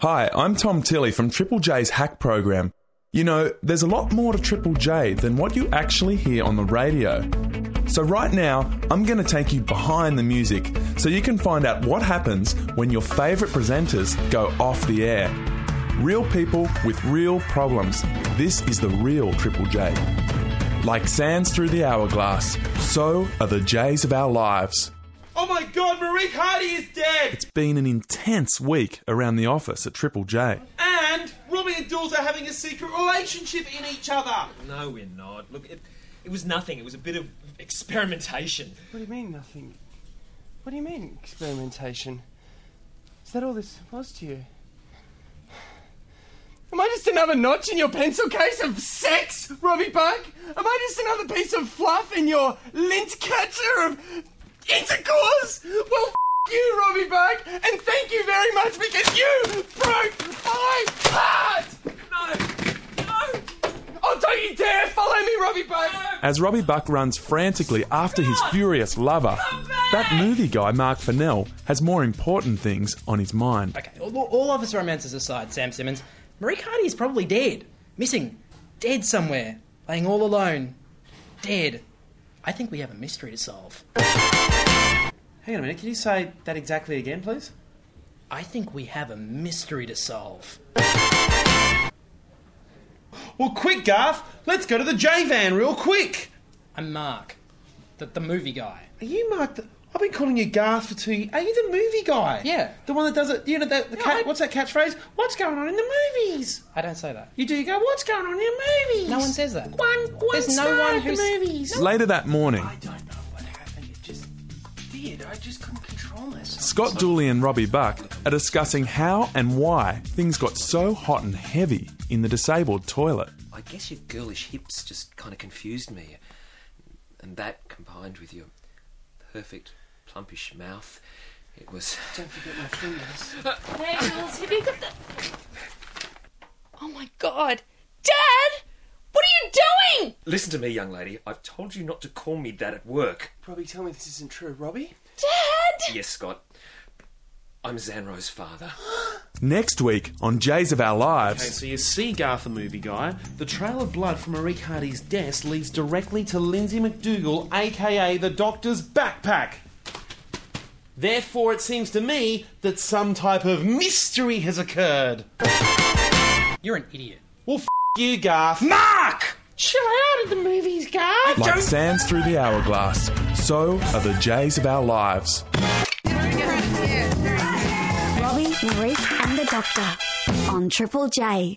Hi, I'm Tom Tilley from Triple J's Hack Program. You know, there's a lot more to Triple J than what you actually hear on the radio. So right now, I'm going to take you behind the music so you can find out what happens when your favourite presenters go off the air. Real people with real problems. This is the real Triple J. Like sands through the hourglass, so are the J's of our lives. Oh my God, Marique Hardy is dead! It's been an intense week around the office at Triple J. And Robbie and Dulls are having a secret relationship in each other. No, we're not. Look, it was nothing. It was a bit of experimentation. What do you mean, nothing? What do you mean, experimentation? Is that all this was to you? Am I just another notch in your pencil case of sex, Robbie Buck? Am I just another piece of fluff in your lint catcher of intercourse? Well, you, Robbie Buck, and thank you very much because you broke my heart! No! Oh, don't you dare follow me, Robbie Buck! As Robbie Buck runs frantically after his furious lover, that movie guy, Mark Fennell, has more important things on his mind. Okay, all office romances aside, Sam Simmons, Marique Hardy is probably dead. Missing. Dead somewhere. Laying all alone. Dead. I think we have a mystery to solve. Hang on a minute, can you say that exactly again, please? I think we have a mystery to solve. Well, quick, Garth. Let's go to the J-van real quick. I'm Mark. The movie guy. Are you Mark? I've been calling you Garth for 2 years. Are you the movie guy? Yeah. The one that does it, you know, what's that catchphrase? What's going on in the movies? I don't say that. You do, you go, what's going on in the movies? No one says that. One There's no star one of the who's... movies. Later that morning, I don't know what happened, it just did. I just couldn't control myself. Scott Dooley and Robbie Buck are discussing how and why things got so hot and heavy in the disabled toilet. I guess your girlish hips just kind of confused me. And that, combined with your perfect, plumpish mouth, it was... Don't forget my fingers. Hey, Jules, have you got the... Oh, my God. Dad! What are you doing? Listen to me, young lady. I've told you not to call me that at work. Robbie, tell me this isn't true. Robbie? Dad! Yes, Scott. I'm Zanro's father. Next week on J's of Our Okay, Lives. so you see, Garth the movie guy, the trail of blood from Marique Hardy's desk leads directly to Lindsay McDougall, a.k.a. the Doctor's backpack. Therefore, it seems to me that some type of mystery has occurred. You're an idiot. Well, you, Garth. Mark! Chill out at the movies, Garth. Like sands through the hourglass, so are the J's of our lives. Robbie, Marique and the Doctor on Triple J.